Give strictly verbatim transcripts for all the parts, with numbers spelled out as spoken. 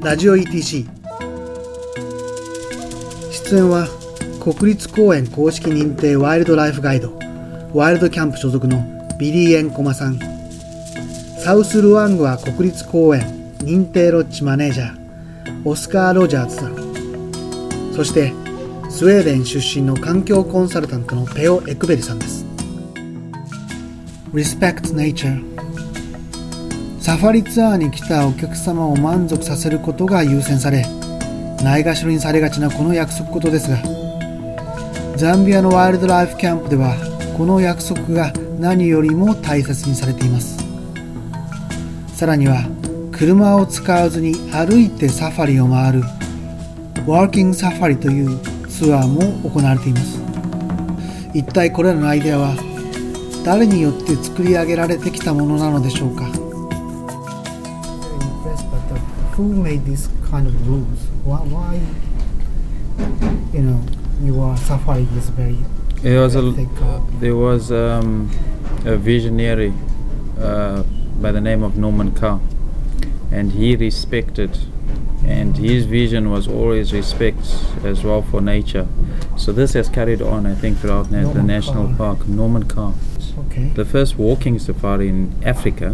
ラジオ イーティーシー。 出演は国立公園公式認定ワイルドライフガイドワイルドキャンプ所属のビリー・エンコマさん、サウスルワングア国立公園認定ロッジマネージャーオスカー・ロジャーズさん、そしてスウェーデン出身の環境コンサルタントのペオ・エクベリさんです。 Respect Nature。 サファリツアーに来たお客様を満足させることが優先され、ないがしろにされがちなこの約束事ですが、ザンビアのワイルドライフキャンプではこの約束が何よりも大切にされています。さらには車を使わずに歩いてサファリを回るワーキングサファリというツアーも行われています。一体これらのアイデアは誰によって作り上げられてきたものなのでしょうか。Who made this kind of rules? Why, why you know, your safari is very It was a, uh, there was um, a visionary uh, by the name of Norman Carr, and he respected, and his vision was always respect as well for nature. So this has carried on, I think, throughout na- the national Carr. park. Norman Carr. Okay. The first walking safari in Africa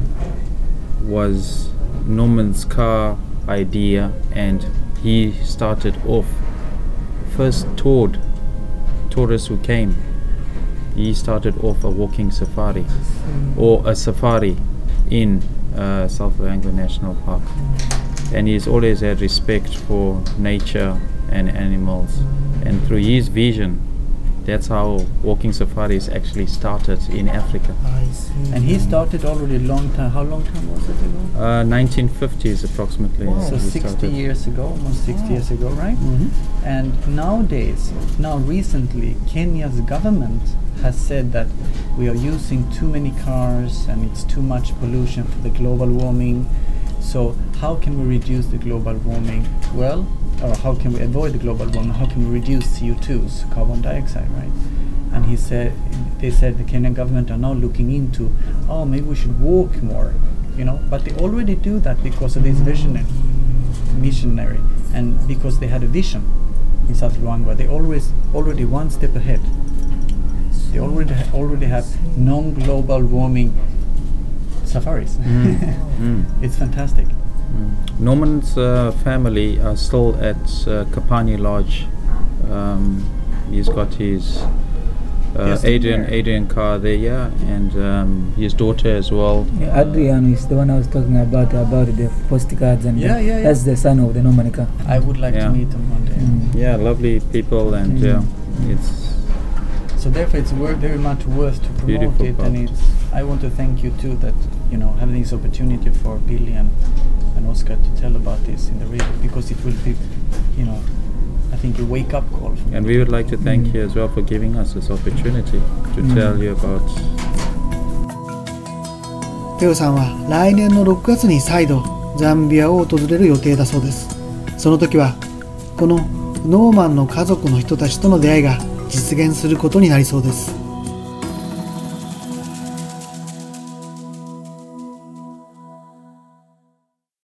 was Norman's Carr idea, and he started off first toured tourists who came. He started off a walking safari or a safari in uh, South Luangwa National Park, and he's always had respect for nature and animals, and through his vision, that's how walking safaris actually started in Africa. I see. And he started already a long time. How long time was it ago? Uh, nineteen fifties approximately. Wow. So he sixty started. years ago, almost sixty Wow. years ago, right? Mm-hmm. And nowadays, now recently, Kenya's government has said that we are using too many cars and it's too much pollution for the global warming. So how can we reduce the global warming? Well, or how can we avoid the global warming? How can we reduce C O two, carbon dioxide, right? And he said, they said the Kenyan government are now looking into, oh, maybe we should walk more, you know. But they already do that because of this visionary, missionary, and because they had a vision in South Luangwa. They always already one step ahead. They already ha- already have non-global warming safaris. Mm. Mm. It's fantastic. Mm. Norman's uh, family are still at uh, Kapani Lodge. Um, he's got his uh, Yes, Adrian there. Adrian Carr there, yeah, and um, his daughter as well. Yeah, Adrian is the one I was talking about about the postcards, and Yeah, the, yeah, yeah. that's the son of the Norman Carr. I would like Yeah. to meet them one day. Mm. Yeah, lovely people, and Mm. yeah, it's So therefore, it's wor- very much worth to promote Beautiful it, park. and it's. I want to thank you too that you know having this opportunity for Billy and, and Oscar to tell about this in the radio, because it will be, you know, I think a wake up call. For and we would like to thank you as well for giving us this opportunity to Mm. tell you about. ペオさんは来年のろくがつに再度ザンビアを訪れる予定だそうです。その時はこのノーマンの家族の人たちとの出会いが実現することになりそうです。